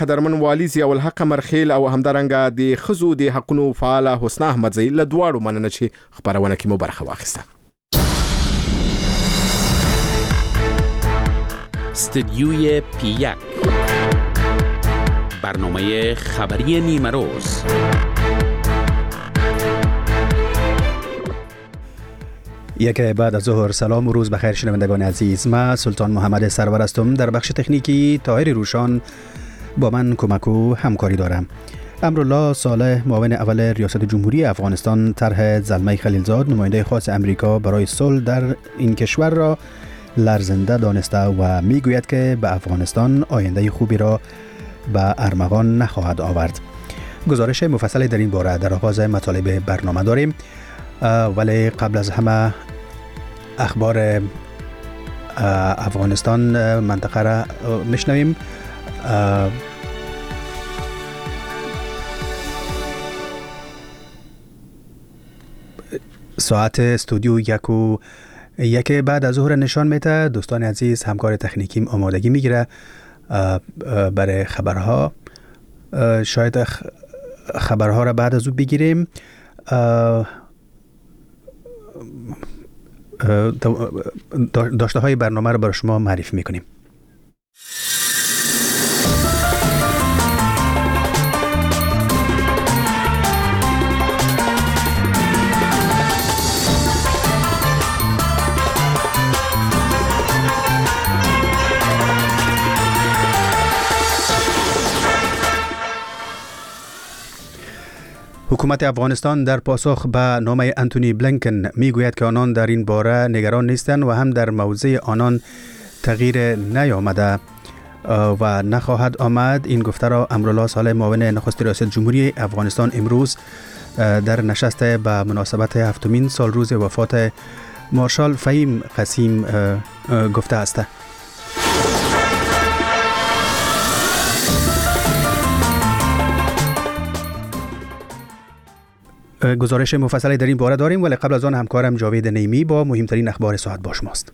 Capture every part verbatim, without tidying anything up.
قدرمن والی ضیاء الحق مرخیل او همدارنګه د خزو د حقونو فعال حسنا احمدزی له دواړو مننه چې خبرونه کې مو برخه واخیسته. استدیوی پی یک، برنامه خبری نیمه روز. یک بعد از ظهر. سلام و روز بخیر شنوندگان عزیز. من سلطان محمد سرور هستم. در بخش تکنیکی طاهر روشان با من کمک و همکاری دارم. امرالله صالح معاون اول ریاست جمهوری افغانستان طرح زلمه خلیلزاد نماینده خاص امریکا برای صلح در این کشور را لرزنده دانسته و میگوید که به افغانستان آینده خوبی را به ارمغان نخواهد آورد. گزارش مفصلی در این باره در آغاز مطالب برنامه داریم، ولی قبل از همه اخبار افغانستان منطقه را میشنویم. ساعت استودیو یک و یک بعد از ظهر نشان میده. دوستان عزیز، همکار تکنیکیم آمادگی میگیره برای خبرها. شاید خبرها را بعد از او بگیریم. داشته های برنامه را برای شما معرفی میکنیم. حکومت افغانستان در پاسخ به نامه انتونی بلینکن میگوید که آنان در این باره نگران نیستند و هم در موضع آنان تغییر نیامده و نخواهد آمد. این گفته را امرالله صالح معاون نخست ریاست جمهوری افغانستان امروز در نشست به مناسبت هفتمین سال روز وفات مارشال فهیم قسیم گفته است. گزارش مفصلی در این باره داریم، ولی قبل از آن همکارم جاوید نیمی با مهمترین اخبار ساعت با شماست.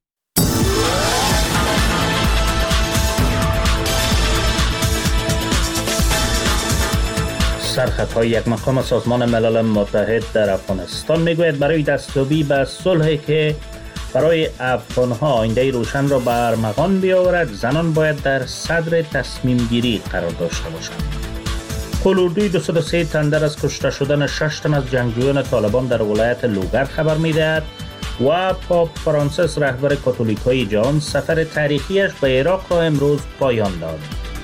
سرخطهای یک مقام سازمان ملل متحد در افغانستان میگوید برای دستیابی به صلحی که برای افغانها آینده روشن را به ارمغان بیاورد، زنان باید در صدر تصمیم گیری قرار داشته باشند. قلوردوی دویست و سه تن در از کشته شدن شش تن از جنگجویان طالبان در ولایت لوگر خبر می‌دهد و پاپ فرانسیس رهبر کاتولیک‌های جهان سفر تاریخیش به عراق را امروز پایان داد.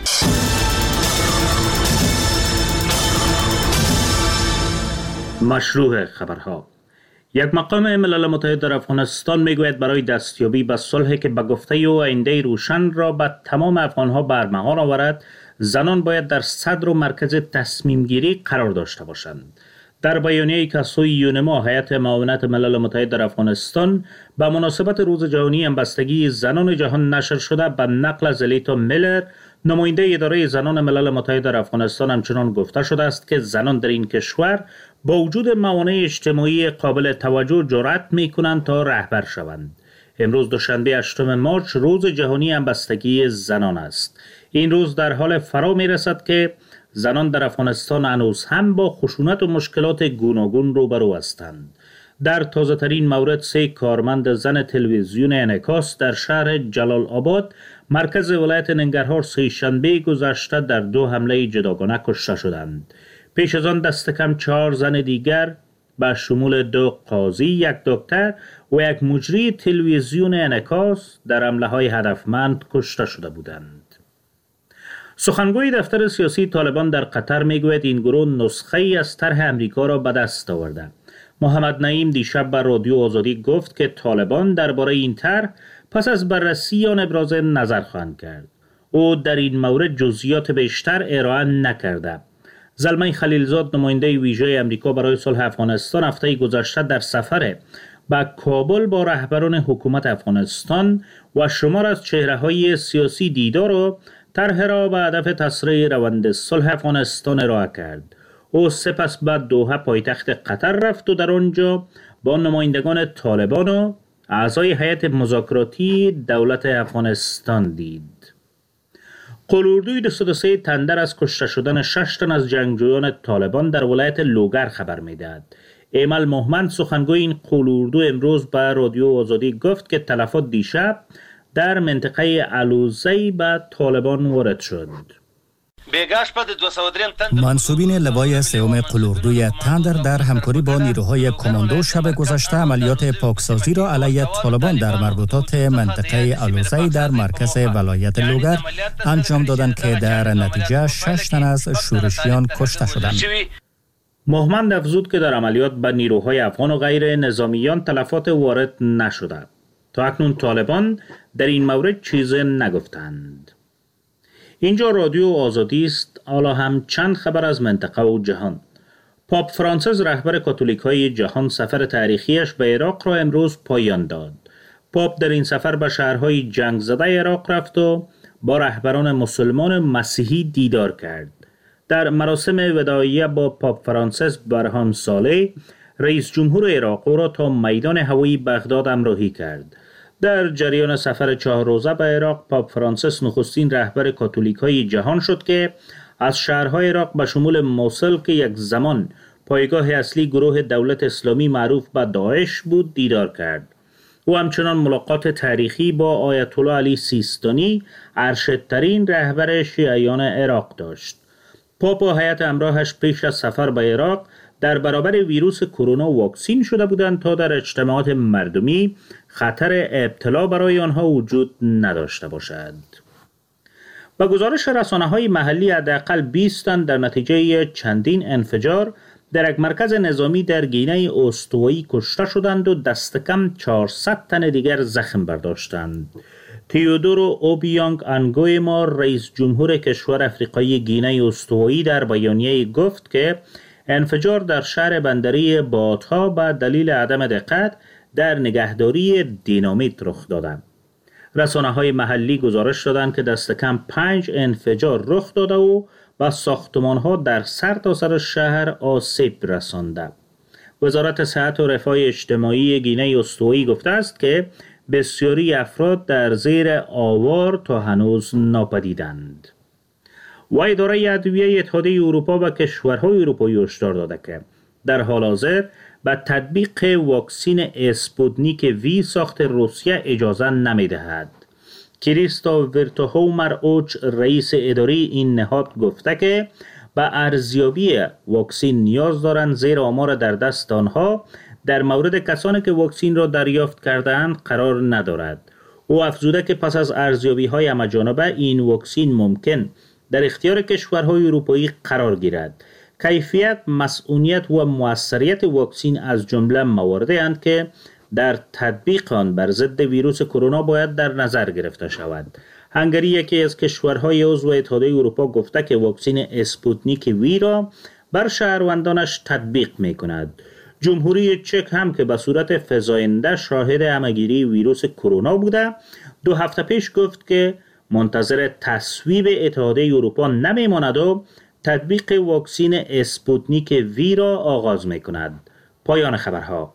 مشروع خبرها. یک مقام ملل متحد در افغانستان میگوید برای دستیابی به صلحی که به گفته او آینده روشن را به تمام افغانها به ارمغان آورد، زنان باید در صدر و مرکز تصمیم گیری قرار داشته باشند. در بیانیه‌ای که سوی یونما هیئت معاونت ملل متحد در افغانستان به مناسبت روز جهانی همبستگی زنان جهان نشر شده به نقل از الیتا میلر نماینده اداره زنان ملل متحد در افغانستان همچنان گفته شده است که زنان در این کشور با وجود موانع اجتماعی قابل توجه جرأت می‌کنند تا رهبر شوند. امروز دوشنبه هشتم مارس روز جهانی همبستگی زنان است. این روز در حال فرا می رسد که زنان در افغانستان هنوز هم با خشونت و مشکلات گوناگون روبرو هستند. در تازه ترین مورد سه کارمند زن تلویزیون انعکاس در شهر جلال آباد مرکز ولایت ننگرهار سه شنبه گذشته در دو حمله جداگانه کشته شدند. پیش از آن دست کم چهار زن دیگر به شمول دو قاضی، یک دکتر و یک مجری تلویزیون انعکاس در حمله های هدفمند کشته شده بودند. سخنگوی دفتر سیاسی طالبان در قطر میگوید این گروه نسخه ای از طرح امریکا را به دست آورده. محمد نعیم دیشب بر رادیو آزادی گفت که طالبان درباره این طرح پس از بررسی آن ابراز نظر خواهند کرد. او در این مورد جزئیات بیشتر ارائه نکرده. زلمه خلیلزاد نماینده ویژه امریکا برای صلح افغانستان هفته گذشته در سفر به کابل با رهبران حکومت افغانستان و شمار از چهره‌های سیاسی دیدار و طرح را به هدف تسریع روند صلح افغانستان ارائه کرد. او سپس به دوحه پایتخت قطر رفت و در آنجا با نمایندگان طالبان و اعضای هیئت مذاکراتی دولت افغانستان دید. قلوردوی دویست و سه تندر از کشته شدن شش تن از جنگجویان طالبان در ولایت لوگر خبر می‌دهد. ایمل محمد سخنگوی این قلوردو امروز به رادیو آزادی گفت که تلفات دیشب در منطقه علوزی به طالبان وارد شد. منصوبین لوای سوم قلوردوی تندر در همکاری با نیروهای کماندو شب گذشته عملیات پاکسازی را علیه طالبان در مربوطات منطقه علوزی در مرکز ولایت لوگر انجام دادند که در نتیجه شش تن از شورشیان کشته شدند. محمد افزود که در عملیات به نیروهای افغان و غیر نظامیان تلفات وارد نشده. تا اکنون طالبان در این مورد چیزی نگفتند. اینجا رادیو آزادی است. حالا هم چند خبر از منطقه و جهان. پاپ فرانسیس رهبر کاتولیک‌های جهان سفر تاریخیش به عراق را امروز پایان داد. پاپ در این سفر به شهرهای جنگ زده عراق رفت و با رهبران مسلمان مسیحی دیدار کرد. در مراسم وداعیه با پاپ فرانسیس برهان صالح رئیس جمهور عراق او را تا میدان هوایی بغداد همراهی کرد. در جریان سفر چهار روزه به عراق پاپ فرانسیس نخستین رهبر کاتولیک‌های جهان شد که از شهرهای عراق به شمول موصل که یک زمان پایگاه اصلی گروه دولت اسلامی معروف به داعش بود دیدار کرد. او همچنان ملاقات تاریخی با آیت الله علی سیستانی ارشدترین رهبر شیعیان عراق داشت. پاپ و هیئت همراهش پیش از سفر به عراق در برابر ویروس کرونا واکسین شده بودند تا در اجتماعات مردمی خطر ابتلا برای آنها وجود نداشته باشد. با گزارش رسانه‌های محلی حداقل بیست تن در نتیجه چندین انفجار در یک مرکز نظامی در گینه استوایی کشته شدند و دست کم چهارصد تن دیگر زخم برداشتند. تیودورو اوبیانگ انگویما رئیس جمهور کشور افریقایی گینه استوایی در بیانیه گفت که انفجار در شهر بندری باتها به دلیل عدم دقت در نگهداری دینامیت رخ داده. رسانه‌های محلی گزارش دادند که دست کم پنج انفجار رخ داده و به ساختمان‌ها در سرتاسر شهر آسیب رسانده. وزارت صحت و رفاه اجتماعی گینه استوایی گفته است که بسیاری افراد در زیر آوار تا هنوز ناپدیدند. و اداره ادویه اتحادیه اروپا و کشورهای اروپایی هشدار داده که در حال حاضر به تطبیق واکسن اسپوتنیک وی ساخت روسیه اجازه نمی‌دهد. کریستو ورتوهومر اوچ رئیس اداره این نهاد گفته که به ارزیابی واکسن نیاز دارند زیرا آمار در دست آنها در مورد کسانی که واکسن را دریافت کرده‌اند قرار ندارد. او افزوده که پس از ارزیابی‌های همه‌جانبه این واکسن ممکن در اختیار کشورهای اروپایی قرار گیرد. کیفیت، مسئولیت و موثریت واکسن از جمله مواردی اند که در تطبیق آن بر ضد ویروس کرونا باید در نظر گرفته شود. هنگری یکی از کشورهای عضو اتحادیه اروپا گفته که واکسن اسپوتنیک وی را بر شهروندانش تطبیق می‌کند. جمهوری چک هم که به صورت فزاینده شاهد همه‌گیری ویروس کرونا بوده، دو هفته پیش گفت که منتظر تصویب اتحادیه اروپا نمی‌ماند و تطبیق واکسن اسپوتنیک وی را آغاز می‌کند. پایان خبرها.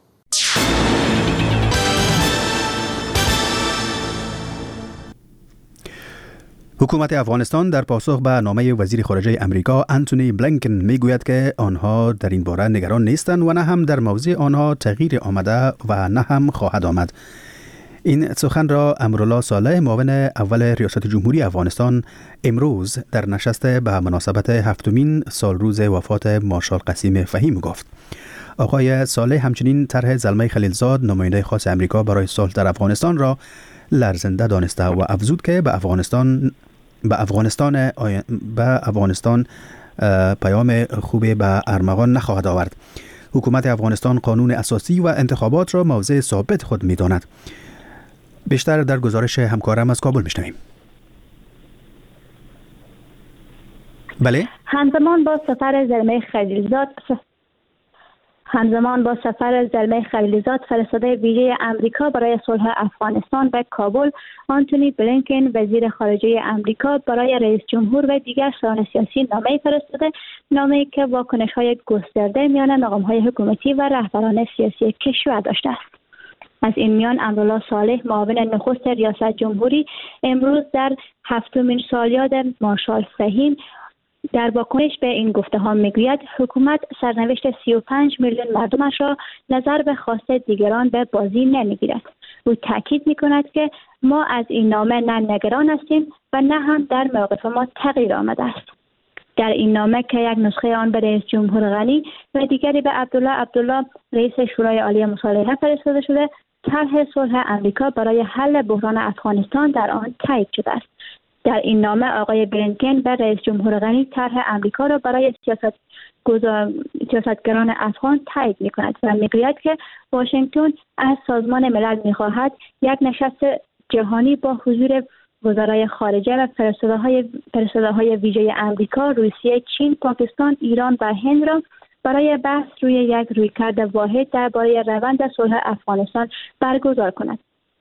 حکومت افغانستان در پاسخ به نامه وزیر خارجه امریکا انتونی بلینکن میگوید که آنها در این باره نگران نیستند و نه هم در موضع آنها تغییر آمده و نه هم خواهد آمد. این سخن را امرالله صالح معاون اول ریاست جمهوری افغانستان امروز در نشست به مناسبت هفتمین سالروز وفات مارشال قسیم فهیم گفت. آقای صالح همچنین طرح زلمه خلیلزاد نماینده خاص امریکا برای صلح در افغانستان را لرزنده دانسته و افزود که به افغانستان به افغانستان به افغانستان پیام خوبی به ارمغان نخواهد آورد. حکومت افغانستان قانون اساسی و انتخابات را موضع ثابت خود می‌داند. بیشتر در گزارش همکارم از کابل میشنویم. بله؟ همزمان با سفر زلمه خلیلزاد همزمان با سفر زلمه خلیلزاد فرستاده ویژه امریکا برای صلح افغانستان به کابل، آنتونی بلینکن وزیر خارجه امریکا برای رئیس جمهور و دیگر سران سیاسی نامه فرستاده، نامه‌ای که واکنش‌های گسترده میان مقام‌های حکومتی و رهبران سیاسی کشور داشته است. از این میان امرالله صالح معاون نخست ریاست جمهوری امروز در هفتمین سالیاد مارشال فهیم در واکنش به این گفته ها میگوید حکومت سرنوشت سی و پنج میلیون مردمش را نظر به خواست دیگران به بازی نمیگیرد. او تاکید میکند که ما از این نامه نه نگران هستیم و نه هم در موقف ما تغییر آمده است. در این نامه که یک نسخه آن به رئیس جمهور غنی و دیگری به عبدالله عبدالله رئیس شورای عالی مصالحه فرستاده شده، طرح صلح امریکا برای حل بحران افغانستان در آن تایید شده است. در این نامه آقای بلینکن به رئیس جمهور غنی طرح امریکا را برای سیاست گذار... سیاستگران افغان تایید می‌کند و می‌گوید که واشنگتن از سازمان ملل می‌خواهد یک نشست جهانی با حضور وزرای خارجه و فرستاده‌های فرستاده‌های ویژه امریکا، روسیه، چین، پاکستان، ایران و هند را برای بحث روی یک رویکرد واحد درباره روند صلح افغانستان برگزار کند.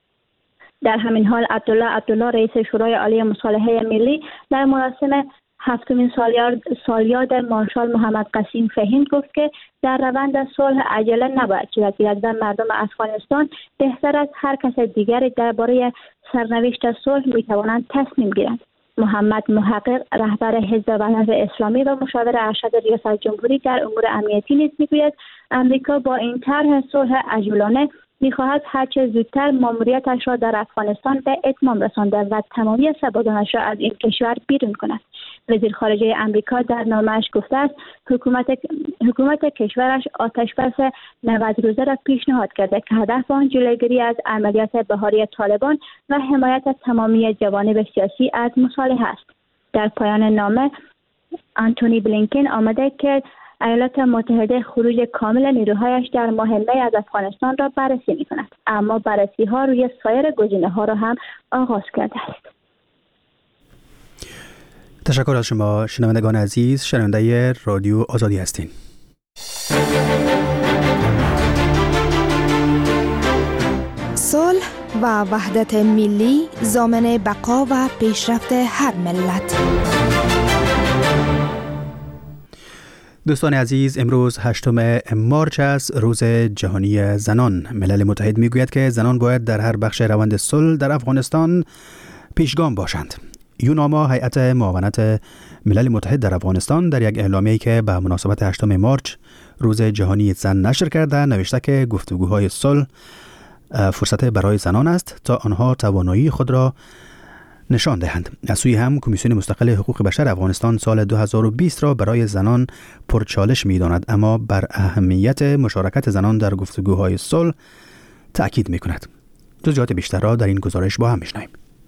در همین حال عبدالله عبدالله رئیس شورای عالی مصالحه ملی در مراسم هفتمین سالیاد سالیاد مارشال محمد قسیم فهیم گفت که در روند صلح عجله نباید صورت گیرد و مردم افغانستان بهتر از هر کس دیگری درباره سرنوشت صلح میتوانند تصمیم گیرند. محمد محقق رهبر حزب وحدت اسلامی و مشاور ارشد ریاست جمهوری در امور امنیتی نیز میگوید امریکا با این طرح صلح عجولانه می‌خواهد هرچه زودتر ماموریتش را در افغانستان به اتمام رساند و تمامی سربازانش را از این کشور بیرون کند. وزیر خارجه امریکا در نامه‌اش گفته است حکومت حکومت کشورش آتشبس نود روزه را پیشنهاد کرده که هدف آن جلوگیری از عملیات بهاری طالبان و حمایت از تمامی جوانب سیاسی از مصالحه است. در پایان نامه آنتونی بلینکن آمده که ایالات متحده خروج کامل نیروهایش در ماه می از افغانستان را بررسی می کند، اما بررسی ها روی سایر گزینه ها را هم آغاز کرده است. تشکر از شما شنوندگان عزیز. شنونده رادیو آزادی هستین. صلح و وحدت ملی ضامن بقا و پیشرفت هر ملت. دوستان عزیز، امروز هشتم مارچ است، روز جهانی زنان. ملل متحد میگوید که زنان باید در هر بخش روند صلح در افغانستان پیشگام باشند. یوناما، هیئت معاونت ملل متحد در افغانستان، در یک اعلامیه‌ای که به مناسبت هشتم مارچ روز جهانی زن نشر کرده نوشته که گفتگوهای صلح فرصت برای زنان است تا آنها توانایی خود را نشان دهند. از سوی هم کمیسیون مستقل حقوق بشر افغانستان سال دو هزار و بیست را برای زنان پرچالش می‌داند، اما بر اهمیت مشارکت زنان در گفتگوهای صلح تأکید می‌کند. جزئیات بیشتر را در این گزارش با هم می‌شنویم.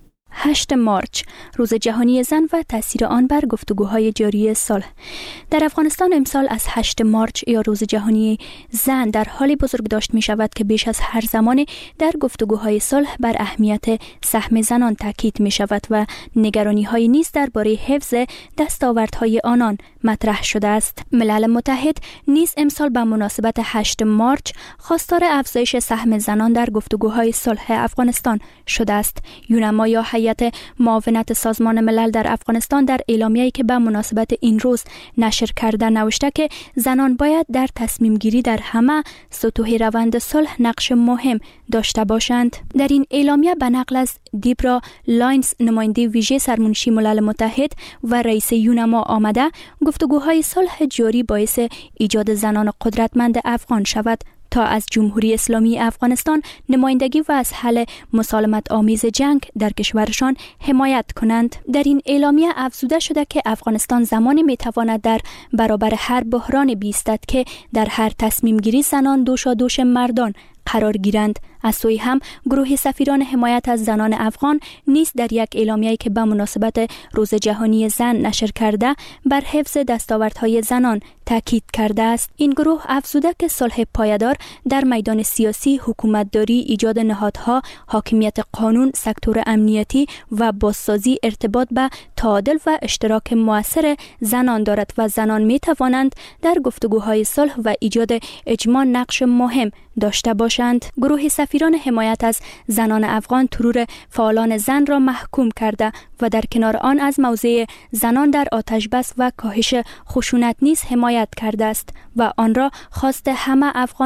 هشتم مارچ، روز جهانی زن و تاثیر آن بر گفتگوهای جاری صلح. در افغانستان امسال از هشتم مارچ یا روز جهانی زن در حالی بزرگداشت می شود که بیش از هر زمان در گفتگوهای صلح بر اهمیت سهم زنان تاکید می شود و نگرانی های نیز درباره حفظ دستاوردهای آنان مطرح شده است. ملل متحد نیز امسال به مناسبت هشتم مارچ خواستار افزایش سهم زنان در گفتگوهای صلح افغانستان شده است. یونما یا هیئت معاونت سازمان ملل در افغانستان در اعلامیه‌ای که به مناسبت این روز نشر کرده نوشته که زنان باید در تصمیم گیری در همه سطوح روند صلح نقش مهم داشته باشند. در این اعلامیه به نقل از دیبرا لاینز، نماینده ویژه سرمنشی ملل متحد و رئیس یونما آمده، گفتگوهای صلح جاری باعث ایجاد زنان قدرتمند افغان شود تا از جمهوری اسلامی افغانستان نمایندگی و از حل مسالمت آمیز جنگ در کشورشان حمایت کنند. در این اعلامیه افزوده شده که افغانستان زمانی میتواند در برابر هر بحران بیستد که در هر تصمیم گیری زنان دوشادوش مردان قرار گیرند. از سوی هم گروه سفیران حمایت از زنان افغان نیز در یک اعلامیه‌ای که به مناسبت روز جهانی زن نشر کرده بر حفظ دستاوردهای زنان تاکید کرده است. این گروه افزوده که صلح پایدار در میدان سیاسی، حکومتداری، ایجاد نهادها، حاکمیت قانون، سکتور امنیتی و بازسازی ارتباط به تعادل و اشتراک مؤثر زنان دارد و زنان می توانند در گفتگوهای صلح و ایجاد اجماع نقش مهم داشته باشند. گروه سفیران حمایت از زنان افغان ترور فعالان زن را محکوم کرده و در کنار آن از موضع زنان در آتش بس و کاهش خشونت نیز حمایت کرده است و آن را خواست همه افغانان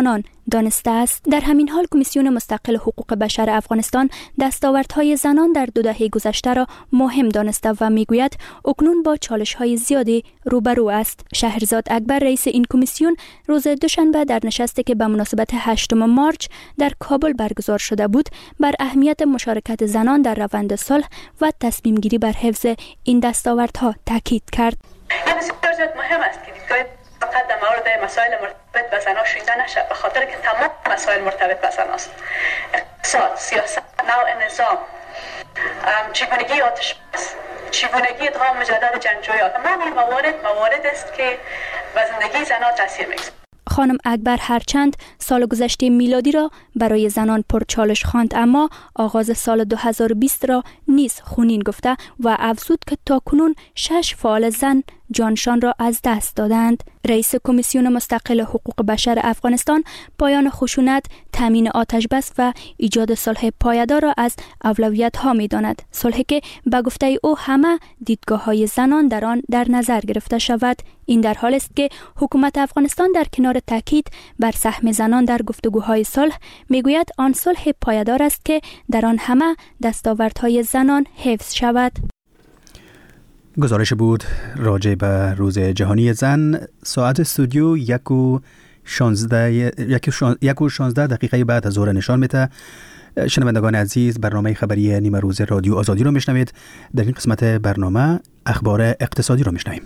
دانسته است. در همین حال کمیسیون مستقل حقوق بشر افغانستان دستاوردهای زنان در دو دهه گذشته را مهم دانسته و میگوید اکنون با چالش‌های زیادی روبرو است. شهرزاد اکبر رئیس این کمیسیون روز دوشنبه در نشستی که به مناسبت هشتم مارچ در کابل برگزار شده بود بر اهمیت مشارکت زنان در روند صلح و تصمیم گیری بر حفظ این دستاوردها تاکید کرد. این بسیار زیاد مهم است که دیدگاه فقط در مورد مسائل مرتبط به زنان شویده نشد، به خاطر که تمام مسائل مرتبط به زنان است. اقتصاد، سیاست، نوع نظام، چگونگی آتش بس، چگونگی ادغام مجدد جنگجویان، تمام این موارد موارد است که به زندگی زنان تاثیر میگذارد. خانم اکبر هرچند سال گذشته میلادی را برای زنان پرچالش خواند، اما آغاز سال دو هزار و بیست را نیز خونین گفته و افزود که تاکنون شش فعال زن جانشان را از دست دادند. رئیس کمیسیون مستقل حقوق بشر افغانستان پایان خشونت، تامین آتش بس و ایجاد صلح پایدار را از اولویت ها می داند. صلحی که به گفته او همه دیدگاه های زنان در آن در نظر گرفته شود. این در حالی است که حکومت افغانستان در کنار تاکید بر سهم زنان در گفتگوهای صلح میگوید آن صلح پایدار است که در آن همه دستاوردهای زنان حفظ شود. گزارش بود راجع به روز جهانی زن. ساعت استودیو یک و شانزده یک و شانزده دقیقه بعد از ظهر نشان میده. شنوندگان عزیز، برنامه خبری نیمه روز رادیو آزادی رو میشنوید. در این قسمت برنامه اخبار اقتصادی رو میشنویم.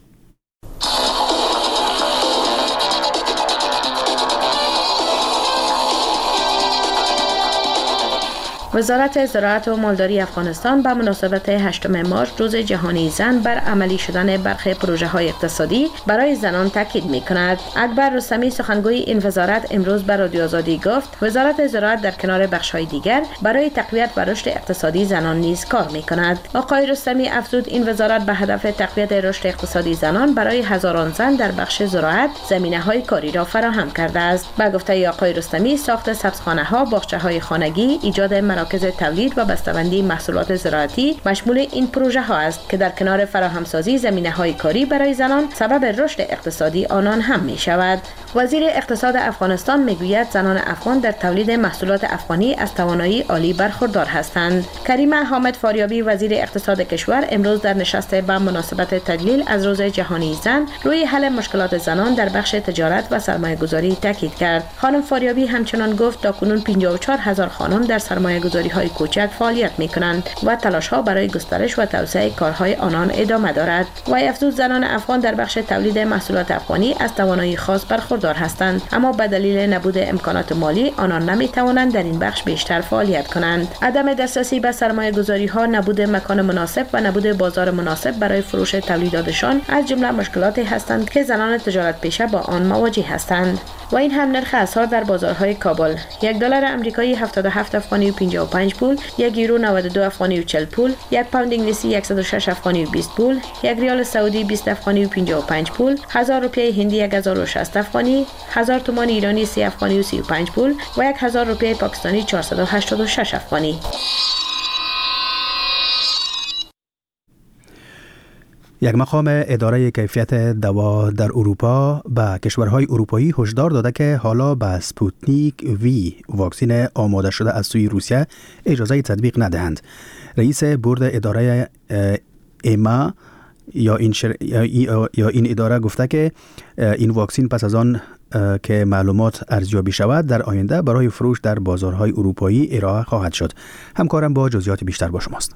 وزارت زراعت و مالداری افغانستان به مناسبت هشتم مارچ روز جهانی زن بر عملی شدن برخی پروژه های اقتصادی برای زنان تاکید می کند. اکبر رستمی سخنگوی این وزارت امروز به رادیو آزادی گفت وزارت زراعت در کنار بخش های دیگر برای تقویت و رشد اقتصادی زنان نیز کار می کند. آقای رستمی افزود این وزارت به هدف تقویت رشد اقتصادی زنان برای هزاران زن در بخش زراعت زمینه های کاری را فراهم کرده است. به گفته آقای رستمی ساخت سبزخانه ها، باغچه های خانگی، ایجاد مراکز تولید و بسته‌بندی محصولات زراعتی مشمول این پروژه ها است که در کنار فراهمسازی زمینه‌های کاری برای زنان سبب رشد اقتصادی آنان هم می شود. وزیر اقتصاد افغانستان میگوید زنان افغان در تولید محصولات افغانی از توانایی عالی برخوردار هستند. کریمه حامد فاریابی وزیر اقتصاد کشور امروز در نشست به مناسبت تجلیل از روز جهانی زن روی حل مشکلات زنان در بخش تجارت و سرمایه‌گذاری تاکید کرد. خانم فاریابی همچنان گفت تاکنون پنجاه و چهار هزار خانم در سرمایه‌گذاری های کوچک فعالیت می کنند و تلاش ها برای گسترش و توسعه کارهای آنان ادامه دارد. و افزود زنان افغان در بخش تولید محصولات افغانی از توانایی خاص برخوردار هستند، اما به دلیل نبود امکانات مالی آنان نمی توانند در این بخش بیشتر فعالیت کنند. عدم دسترسی به سرمایه گذاری ها، نبود مکان مناسب و نبود بازار مناسب برای فروش تولیداتشان از جمله مشکلاتی هستند که زنان تجارت پیشه با آن مواجه هستند. و این هم نرخ اسعار در بازارهای کابل: یک دلار آمریکایی هفتاد و هفت افغانی و پنجاه و پنج پول، یک یورو نود و دو افغانی و چهل پول، یک پوند انگلیسی صد و شش افغانی و بیست پول، یک ریال سعودی بیست افغانی و پنجاه و پنج پول، هزار روپیه هندی یک هزار و شصت افغانی، هزار تومان ایرانی سی افغانی و سی و پنج پول و یک هزار روپیه پاکستانی چهارصد و هشتاد و شش افغانی. یک مقام اداره کیفیت دوا در اروپا به کشورهای اروپایی هشدار داده که حالا به سپوتنیک وی واکسن آماده شده از سوی روسیه اجازه تطبیق ندهند. رئیس بورد اداره ایما یا این, شر... یا این اداره گفته که این واکسن پس از آن که معلومات ارزیابی شود در آینده برای فروش در بازارهای اروپایی ارائه خواهد شد. همکارم با جزئیات بیشتر با شماست.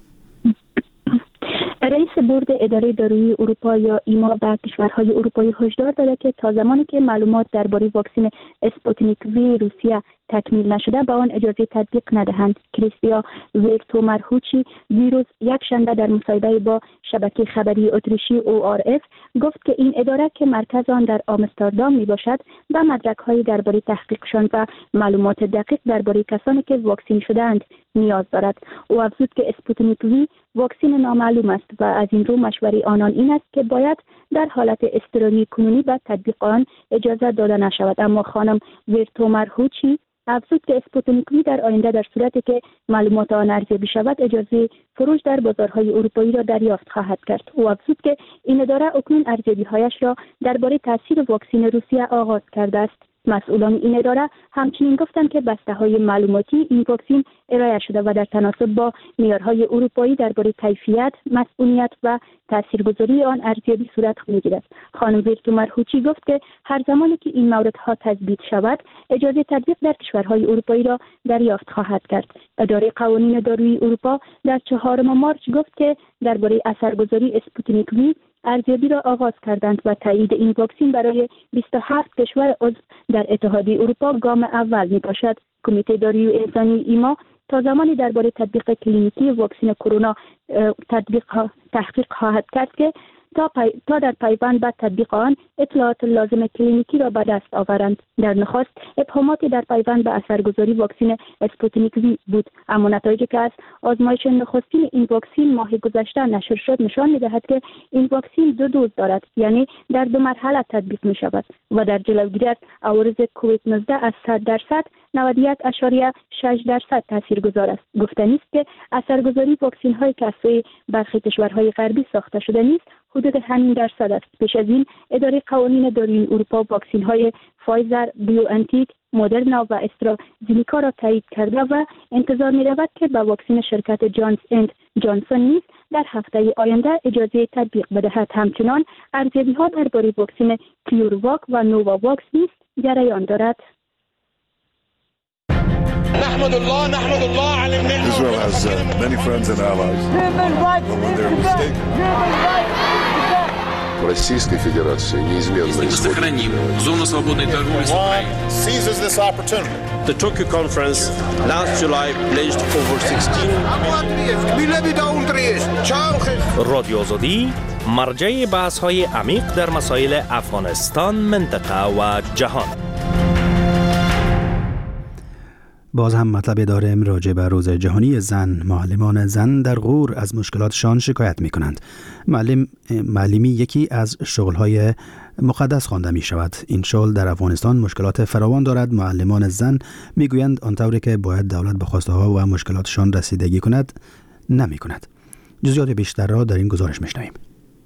رئیس بورد اداره دارویی اروپا یا ایما به کشورهای اروپایی هشدار داده که تا زمانی که معلومات درباره واکسن اسپوتنیک وی روسیه تکمیل نشده به آن اجازه تطبیق ندهند. کریستیا ویرتومرهوچی دیروز یک شنبه در مصاحبه با شبکه خبری اتریشی او آر اف گفت که این اداره که مرکز آن در آمستردام می باشد به مدرک‌های درباره تحقیقشان و معلومات دقیق درباره کسانی که واکسین شده‌اند نیاز دارد. او افزود که اسپوتنیک وی واکسن نامعلوم است و از این رو مشوره آنان این است که باید در حالت اضطراری کنونی به تطبیق آن اجازه داده نشود. اما خانم ویرتومرهوچی افزود که اسپوتنیک وی در آینده در صورتی که معلومات آن ارزیابی شود اجازه فروش در بازارهای اروپایی را دریافت خواهد کرد. او افزود که این اداره اکنون ارزیابی‌هایش را درباره تاثیر واکسن روسیه آغاز کرده است. مسئولان این اداره همچنین گفتند که بسته‌های معلوماتی این واکسن ارائه شده و در تناسب با معیارهای اروپایی درباره کیفیت، مسئولیت و تاثیرگذاری آن ارزیابی صورت می‌گیرد. خانم ویرتو مرهوچی گفت که هر زمانی که این موردها تثبیت شود، اجازه تطبیق در کشورهای اروپایی را دریافت خواهد کرد. اداره قوانین دارویی اروپا در چهارم مارچ گفت که درباره اثرگذاری اسپوتنیک وی ارزیابی را آغاز کردند و تایید این واکسن برای بیست و هفت کشور عضو در اتحادیه اروپا گام اول می باشد. کمیته دارویی انسانی ایما تا زمانی درباره تطبیق کلینیکی واکسن کرونا تطبیق تحقیق خواهد کرد که تا, پی... تا در پیوند بعد تطبیق آن اطلاعات لازم کلینیکی را به دست آورند. در نخست ابهاماتی در پیوند به اثرگذاری واکسن اسپوتنیک وی بود، اما نتایجی که از آزمایش نخستین این واکسن ماه گذشته نشر شد نشان می‌دهد که این واکسن دو دوز دارد، یعنی در دو مرحله تطبیق می‌شود و در جلوگیری از عوارض کووید نوزده از صد درصد نود و یک ممیز شش درصد تاثیرگذار است. گفتنی است که اثرگذاری واکسن‌های که از سوی برخی کشورهای غربی ساخته شده نیست حدود همین درصد است. پیش از این اداره قوانین دارویی اروپا واکسن‌های فایزر، بیوانتیک، مدرنا و استرازینیکا را تایید کرده و انتظار می‌رود که با واکسن شرکت جانس اند جانسون نیز در هفته آینده اجازه تطبیق بدهد. همچنان ارزیابی‌ها درباره واکسن کیورواک و نوواواکس نیز جریان دارد. نحمد الله نحمد الله على النعمة. Israel has uh, many friends and allies. But when they're mistaken. В Российской Федерации неизменно сохраним зону свободной торговли с Украиной. Seizes this opportunity. The Tokyo conference last July pledged over sixteen. رادیو آزادی مرجع بحث‌های عمیق در مسائل افغانستان، منطقه و جهان. باز هم مطلب داریم راجع به روز جهانی زن. معلمان زن در غور از مشکلاتشان شکایت می کنند. معلم معلمی یکی از شغلهای مقدس خوانده می شود. این شغل در افغانستان مشکلات فراوان دارد. معلمان زن می گویند آنطوری که باید دولت به خواسته ها و مشکلاتشان رسیدگی کند نمی کند. جزئیات بیشتر را در این گزارش می شنویم.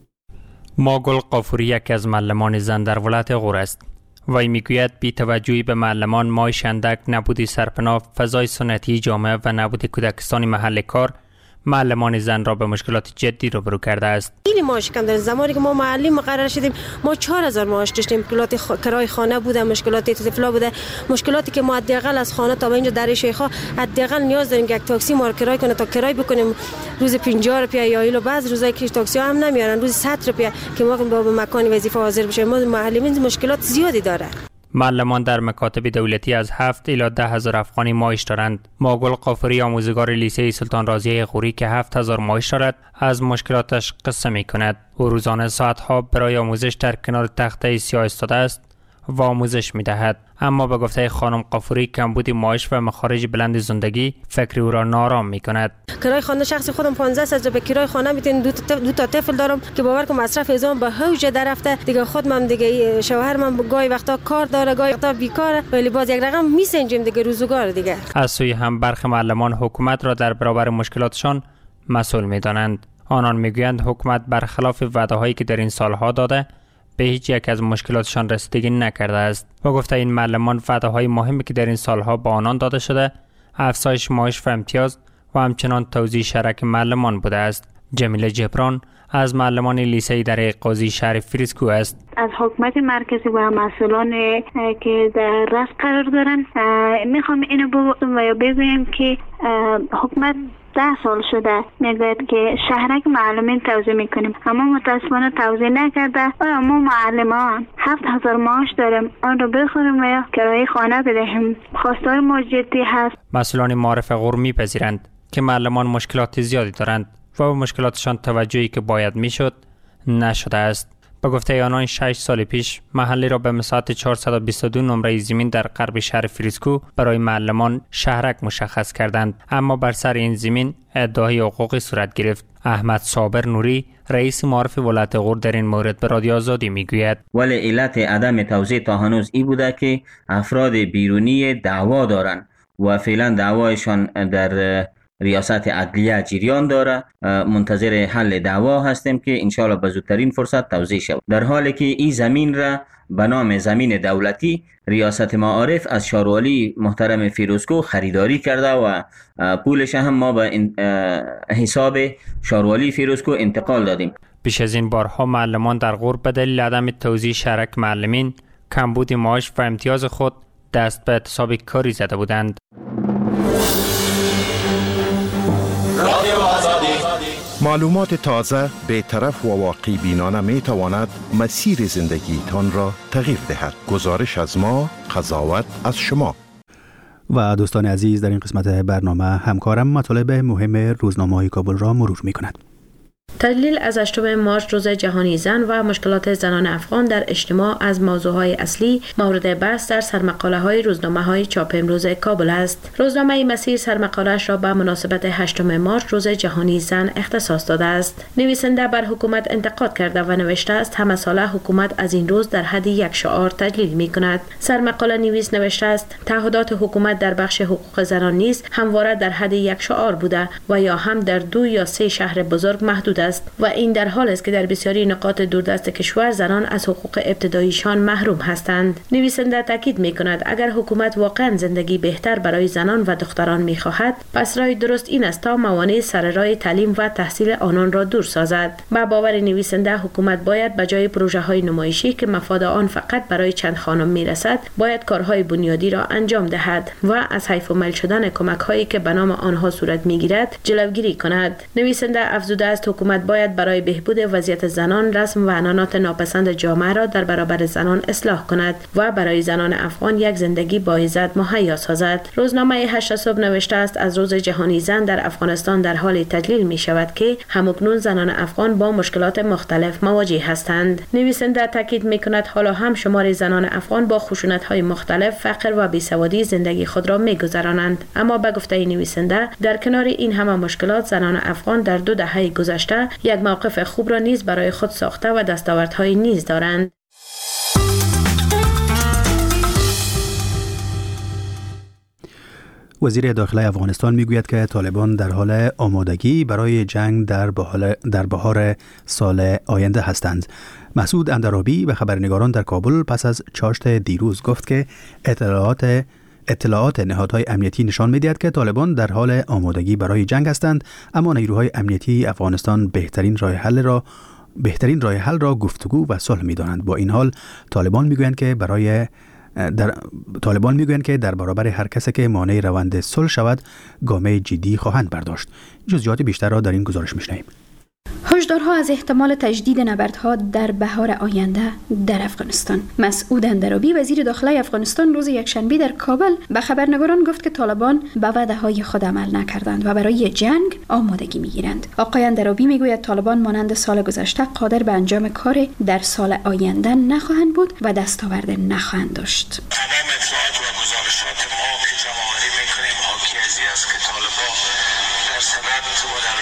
ماگل قافوری یکی از معلمان زن در ولایت غور است. وی میگوید بی توجهی به معلمان، معاش اندک، نبودی سرپناه، فضای سنتی جامعه و نبود کودکستان محل کار معلمان زن را به مشکلات جدی روبرو کرده است. خیلی معاش کم داریم. زمانی که ما معلم مقرر شدیم ما چهار هزار معاش داشتیم. مشکلات خ... کرای خانه بوده، مشکلات طفلا بوده، مشکلاتی که ما حداقل از خانه تا اینجا در شیخا حداقل نیاز داریم که یک تاکسی ما کرای کنه تا کرای بکنیم روز پنجاه روپیه یا ایلو بعض روزایی که تاکسی هم نمیارن روز صد روپیه که ما به مکان وظیفه حاضر بشیم. ما معلمین مشکلات زیادی داره. معلمان در مکاتب دولتی از هفت الی ده هزار افغانی معاش دارند. ماگل قافوری آموزگار لیسه سلطان رازیه غوری که هفت هزار معاش دارد از مشکلاتش قصه می کند. او روزانه ساعتها برای آموزش در کنار تخته سیاه ایستاده است و آموزش می دهد. اما به گفته خانم قافوری کمبود معاش و مخارج بلند زندگی فکر او را نارام می کند. کرای خانه شخصی خودم پانزده هزار به کرای خانه میتونم دو تا دو تا طفل دارم که باور کنم مصرف ازام به اوج درفته دیگه. خودم دیگه شوهرم گاهی وقتا کار داره گاهی وقتا بیکاره ولی باز یک رقم میسنجیم دیگه روزگار دیگه. از سوی هم برخی معلمان حکومت را در برابر مشکلاتشان مسئول میدانند. آنان میگویند حکومت برخلاف وعده‌هایی که در این سالها داده به هیچ یک از مشکلاتشان رسیدگی نکرده است. و گفته این معلمان وعده‌های مهمی که در این سالها با آنان داده شده افزایش معاش و امتیاز و همچنان توزیع شرک معلمان بوده است. جمیله جبران از معلمان لیسه در قاضی شهر فریسکو است. از حکومت مرکزی و مسئولان که در رأس قرار دارن میخوام اینو بگویم که حکومت ده سال شده میگوید که شهرک معلمین توزیع میکنیم اما متاسفانه توزیع نکرده و ما معلمان هفت هزار معاش داریم آن رو بخوریم و یا کرایه خانه بدهیم. خواستار ما جدی هست. مسئولان معارف غور میپذیرند که معلمان مشکلات زیادی دارند و به مشکلاتشان توجهی که باید میشد نشده است. به گفته آنان شش سال پیش محلی را به مساحت چهارصد و بیست و دو نمره زمین در غرب شهر فریسکو برای معلمان شهرک مشخص کردند، اما بر سر این زمین ادعای حقوقی صورت گرفت. احمد صابر نوری رئیس معارف ولایت غور در این مورد به رادیو آزادی میگوید ولی علت عدم توزیع تا هنوز این بوده که افراد بیرونی دعوا دارند و فعلا دعوایشان در ریاست عدلیه جریان داره. منتظر حل دعوا هستیم که انشالله به زودترین فرصت توزیع شود. در حالی که این زمین را به نام زمین دولتی ریاست معارف از شاروالی محترم فیروزکو خریداری کرده و پولش هم ما به حساب شاروالی فیروزکو انتقال دادیم. بیش از این بارها معلمان در غرب به دلیل عدم توزیع شرک معلمین، کمبود معاش و امتیاز خود دست به اعتصاب کاری زده بودند. معلومات تازه، بی‌طرف و واقعی بینانه می تواند مسیر زندگی تان را تغییر دهد. گزارش از ما، قضاوت از شما. و دوستان عزیز، در این قسمت برنامه همکارم مطالب مهم روزنامه‌های کابل را مرور می کند. تجلیل از هشتم مارچ روز جهانی زن و مشکلات زنان افغان در اجتماع از موضوعهای اصلی مورد بحث در سرمقاله های روزنامه های چاپ امروز کابل است. روزنامه مسیر سرمقاله‌اش را به مناسبت هشتم مارچ روز جهانی زن اختصاص داده است. نویسنده بر حکومت انتقاد کرده و نوشته است همه ساله حکومت از این روز در حد یک شعار تجلیل می کند. سرمقاله نویس نوشته است تعهدات حکومت در بخش حقوق زنان نیز همواره در حد یک شعار بوده و یا هم در دو یا سه شهر بزرگ محدود است و این در حال است که در بسیاری نقاط دوردست کشور زنان از حقوق ابتداییشان محروم هستند. نویسنده تاکید می‌کند اگر حکومت واقعا زندگی بهتر برای زنان و دختران می‌خواهد، پس راه درست این است تا موانع سر راه تعلیم و تحصیل آنان را دور سازد. با باور نویسنده حکومت باید به جای پروژه‌های نمایشی که مفاد آن فقط برای چند خانم می‌رسد، باید کارهای بنیادی را انجام دهد و از حیف و میل شدن کمک‌هایی که به نام آنها صورت می‌گیرد جلوگیری کند. نویسنده افزوده است حکومت باید برای بهبود وضعیت زنان رسم و عنعنات ناپسند جامعه را در برابر زنان اصلاح کند و برای زنان افغان یک زندگی باعزت مهیا سازد. روزنامه هشت صبح نوشته است از روز جهانی زن در افغانستان در حال تجلیل می شود که همکنون زنان افغان با مشکلات مختلف مواجه هستند. نویسنده تاکید می کند حالا هم شمار زنان افغان با خشونت های مختلف، فقر و بیسوادی زندگی خود را می گذرانند، اما به گفته نویسنده در کنار این همه مشکلات زنان افغان در دو دهه گذشته یک موقف خوب را نیز برای خود ساخته و دستاوردهای نیز دارند. وزیر داخله افغانستان میگوید که طالبان در حال آمادگی برای جنگ در بهار در بهار سال آینده هستند. مسعود اندرابی به خبرنگاران در کابل پس از چاشت دیروز گفت که اطلاعات اطلاعات نهادهای امنیتی نشان می‌دهد که طالبان در حال آمادگی برای جنگ هستند، اما نیروهای امنیتی افغانستان بهترین راه حل را بهترین راه حل را گفتگو و صلح می‌دانند. با این حال طالبان می‌گویند که برای در طالبان میگویند که در برابر هر کسی که مانع روند صلح شود گام جدی خواهند برداشت. جزئیات بیشتر را در این گزارش می‌شنویم. هشدارها از احتمال تجدید نبردها در بهار آینده در افغانستان. مسعود اندرابی وزیر داخله افغانستان روز یکشنبه در کابل به خبرنگاران گفت که طالبان به وعده‌های خود عمل نکردند و برای جنگ آمادگی می‌گیرند. آقای اندرابی میگوید طالبان مانند سال گذشته قادر به انجام کار در سال آینده نخواهند بود و دستاورد نخواهند داشت. تمام اطلاعات و گزارشات ما که جمع‌آوری می‌کنیم حاکی از این است که طالبان در سبد و در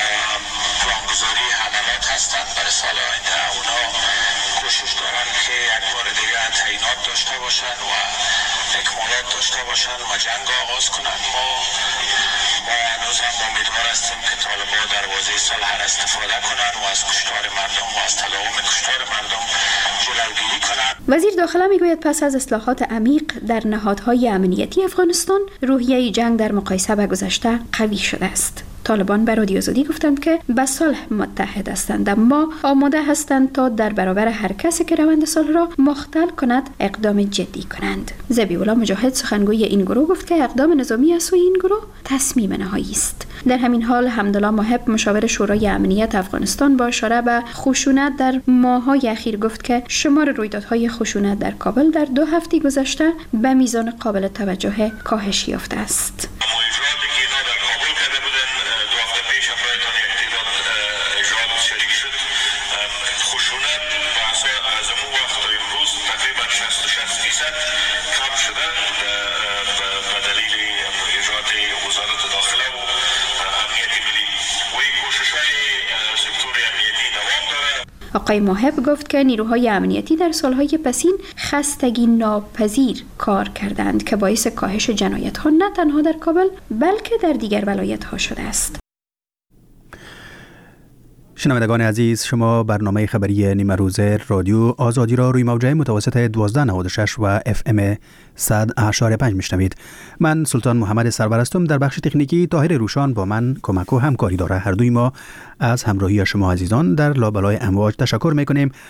پلانگذاری حملات هستند برای سال آینده. اونا کوشش دارن که یک بار دیگه تعیینات داشته باشن و اکمالات داشته باشن و جنگ آغاز کنن. ما ما هنوز هم امیدوار هستیم که طالبان در واضح صلح استفاده کنن و از کشتار مردم و از تداوم کشتار مردم جلوگیری کنن. وزیر داخله میگوید پس از اصلاحات عمیق در نهادهای امنیتی افغانستان، روحیه جنگ در مقایسه با گذشته قوی شده است. طالبان به رادیو آزادی گفتند که به صلح متحد هستند، اما آماده هستند تا در برابر هر کسی که روند صلح را مختل کند اقدام جدی کنند. ذبیح الله مجاهد سخنگوی این گروه گفت که اقدام نظامی از سوی این گروه تصمیم نهایی است. در همین حال حمدالله محب مشاور شورای امنیت افغانستان با اشاره به خشونت در ماه‌های اخیر گفت که شمار رویدادهای خشونت در کابل در دو هفته گذشته به میزان قابل توجه کاهش یافته است. آقای محب گفت که نیروهای امنیتی در سالهای پسین خستگی ناپذیر کار کردند که باعث کاهش جنایت‌ها نه تنها در کابل بلکه در دیگر ولایت‌ها شده است. شنوندگان عزیز، شما برنامه خبری نیمه روزه رادیو آزادی را روی موجه متوسط دوازده نود و شش و اف ام صد اشاره پنج میشنوید. من سلطان محمد سرورستم، در بخش تکنیکی طاهر روشان با من کمک و همکاری داره. هر دوی ما از همراهی شما عزیزان در لابلای امواج تشکر میکنیم